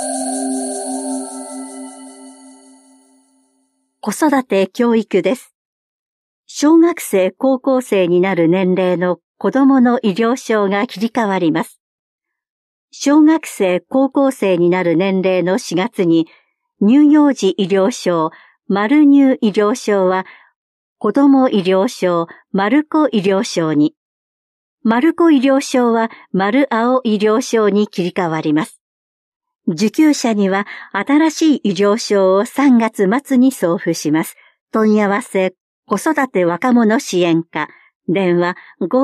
子育て教育です。小学生高校生になる年齢の子供の医療証が切り替わります。小学生高校生になる年齢の4月に乳幼児医療証、丸乳医療証は子供医療証、丸子医療証に、丸子医療証は丸青医療証に切り替わります。受給者には新しい医療証を3月末に送付します。問い合わせ子育て若者支援課、電話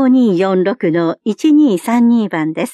5246-1232 番です。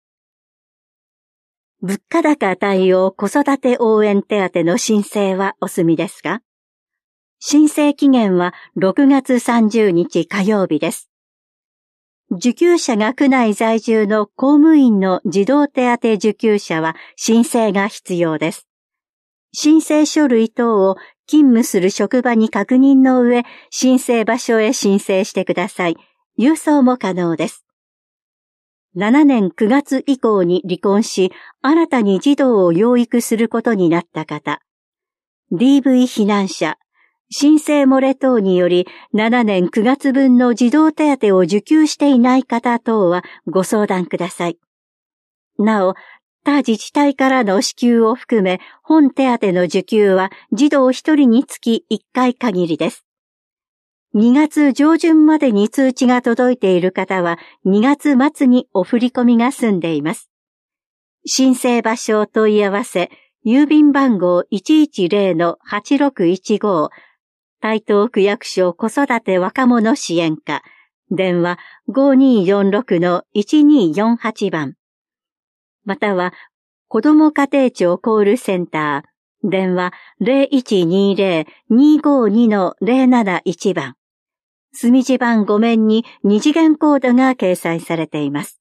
物価高対応子育て応援手当の申請はお済みですか？申請期限は6月30日火曜日です。受給者が区内在住の公務員の児童手当受給者は申請が必要です。申請書類等を勤務する職場に確認の上、申請場所へ申請してください。郵送も可能です。7年9月以降に離婚し、新たに児童を養育することになった方、DV 避難者、申請漏れ等により7年9月分の児童手当を受給していない方等はご相談ください。なお、他自治体からの支給を含め本手当の受給は児童1人につき1回限りです。2月上旬までに通知が届いている方は2月末にお振り込みが済んでいます。申請場所を問い合わせ、郵便番号 110-8615 台東区役所子育て若者支援課、電話 5246-1248 番。または、子ども家庭庁コールセンター、電話 0120-252-071 番。墨字番5面に2次元コードが掲載されています。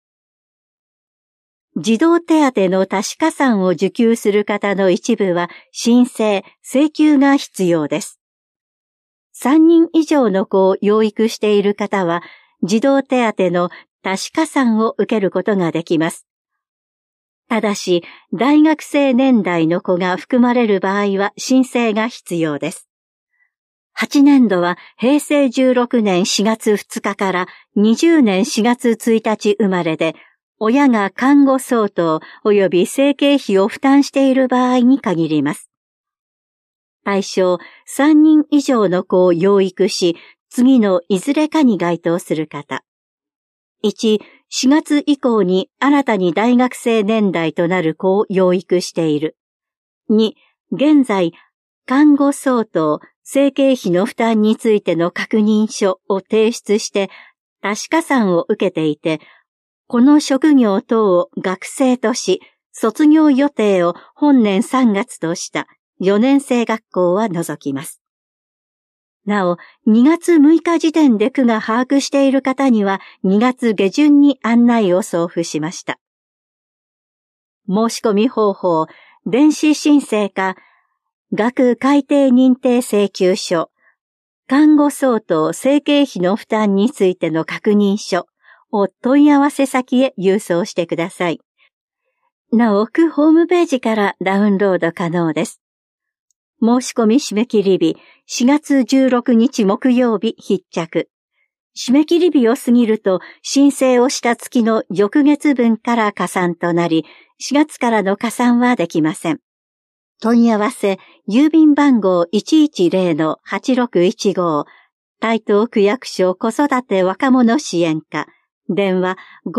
児童手当の多子加算を受給する方の一部は申請・請求が必要です。3人以上の子を養育している方は、児童手当の多子加算を受けることができます。ただし、大学生年代の子が含まれる場合は申請が必要です。8年度は平成16年4月2日から20年4月1日生まれで、親が看護相当及び生計費を負担している場合に限ります。対象3人以上の子を養育し、次のいずれかに該当する方。1、4月以降に新たに大学生年代となる子を養育している。2、現在、看護相当、生計費の負担についての確認書を提出して、多子加算を受けていて、この職業等を学生とし、卒業予定を本年3月とした4年生学校は除きます。なお、2月6日時点で区が把握している方には2月下旬に案内を送付しました。申し込み方法、電子申請か、学改定認定請求書、看護相当生計費の負担についての確認書を問い合わせ先へ郵送してください。なお、区ホームページからダウンロード可能です。申し込み締め切り日、4月16日木曜日必着。締め切り日を過ぎると申請をした月の翌月分から加算となり、4月からの加算はできません。問い合わせ、郵便番号 110-8615 台東区役所子育て若者支援課、電話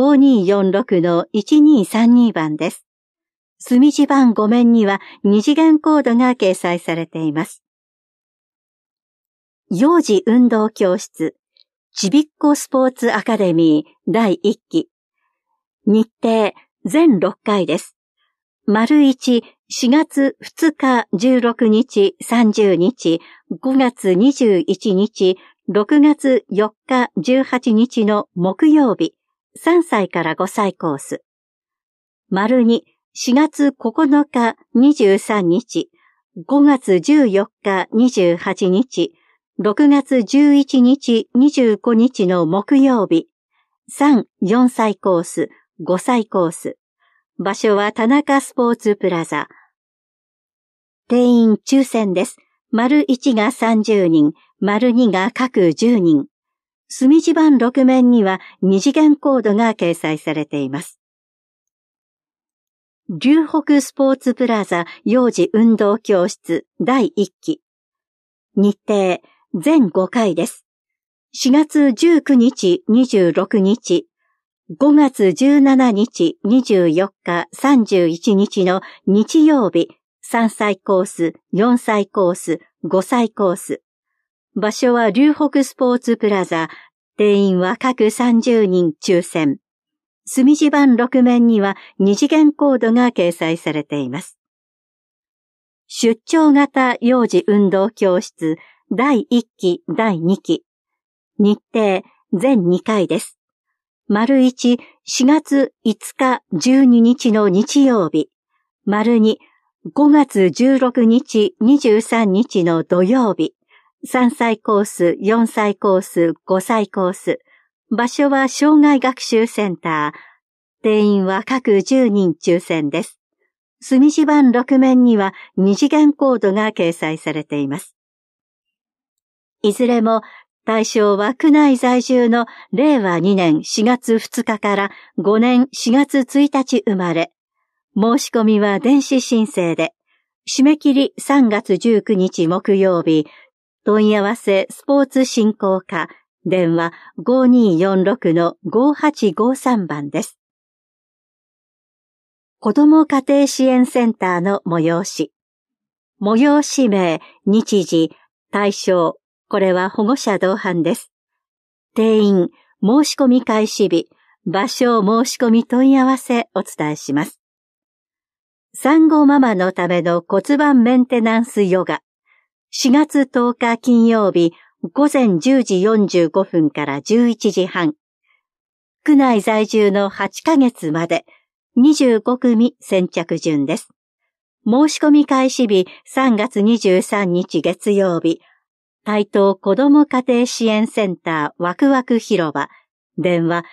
5246-1232 番です。墨字番5面には2次元コードが掲載されています。幼児運動教室、ちびっこスポーツアカデミー第1期。日程、全6回です。丸1、4月2日16日30日、5月21日、6月4日18日の木曜日、3歳から5歳コース。丸2、4月9日23日、5月14日28日、6月11日25日の木曜日、3、4歳コース、5歳コース。 場所は田中スポーツプラザ。定員抽選です。1が30人、2が各10人。隅地板6面には2次元コードが掲載されています。龍北スポーツプラザ幼児運動教室第1期。日程、全5回です。4月19日、26日、5月17日、24日、31日の日曜日、3歳コース、4歳コース、5歳コース。場所は龍北スポーツプラザ。定員は各30人抽選。隅地板6面には2次元コードが掲載されています。出張型幼児運動教室第1期第2期。日程全2回です。1、4月5日12日の日曜日。2、5月16日23日の土曜日。3歳コース、4歳コース、5歳コース。場所は障害学習センター。定員は各10人抽選です。隅地板6面には2次元コードが掲載されています。いずれも対象は区内在住の令和2年4月2日から5年4月1日生まれ。申し込みは電子申請で、締め切り3月19日木曜日。問い合わせスポーツ振興課、電話 5246-5853 番です。子ども家庭支援センターの催し。催し名、日時、対象、これは保護者同伴です。定員、申し込み開始日、場所申し込み問い合わせお伝えします。産後ママのための骨盤メンテナンスヨガ。4月10日金曜日午前10時45分から11時半。区内在住の8ヶ月まで25組先着順です。申し込み開始日3月23日月曜日。台東子ども家庭支援センターワクワク広場。電話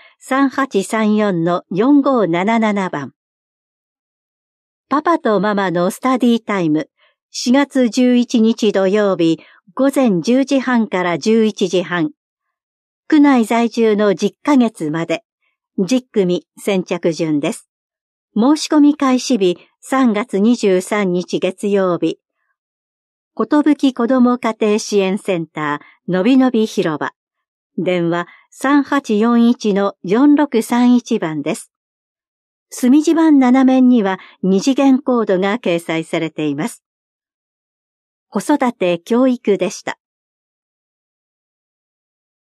3834-4577 番。パパとママのスタディタイム。4月11日土曜日午前10時半から11時半。区内在住の10ヶ月まで10組先着順です。申し込み開始日3月23日月曜日。ことぶき子ども家庭支援センターのびのび広場。電話 3841-4631 番です。隅地板7面には2次元コードが掲載されています。子育て教育でした。